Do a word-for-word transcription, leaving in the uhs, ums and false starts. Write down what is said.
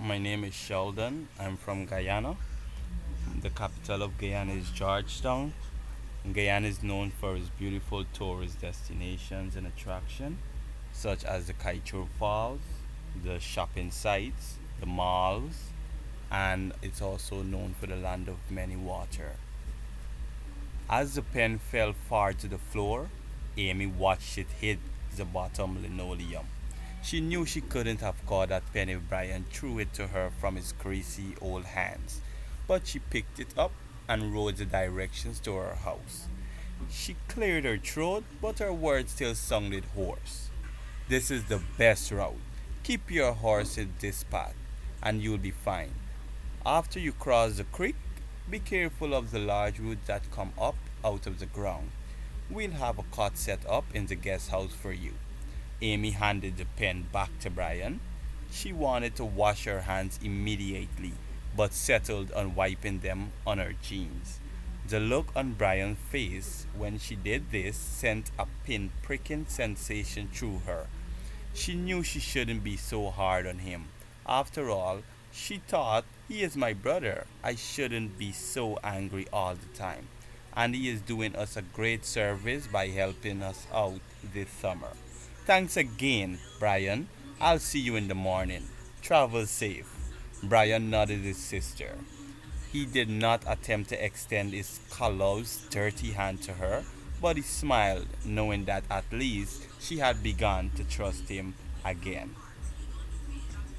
My name is Sheldon. I'm from Guyana. The capital of Guyana is Georgetown. Guyana is known for its beautiful tourist destinations and attractions, such as the Kaichur Falls, the shopping sites, the malls, and it's also known for the land of many water. As the pen fell far to the floor, Amy watched it hit the bottom linoleum. She knew she couldn't have caught that pen if Brian threw it to her from his greasy old hands, but she picked it up and wrote the directions to her house. She cleared her throat, but her words still sounded hoarse. This is the best route. Keep your horse in this path, and you'll be fine. After you cross the creek, be careful of the large roots that come up out of the ground. We'll have a cot set up in the guest house for you. Amy handed the pen back to Brian. She wanted to wash her hands immediately, but settled on wiping them on her jeans. The look on Brian's face when she did this sent a pin pricking sensation through her. She knew she shouldn't be so hard on him. After all, she thought, he is my brother. I shouldn't be so angry all the time. And he is doing us a great service by helping us out this summer. Thanks again, Brian. I'll see you in the morning. Travel safe. Brian nodded his sister. He did not attempt to extend his callous, dirty hand to her, but he smiled, knowing that at least she had begun to trust him again.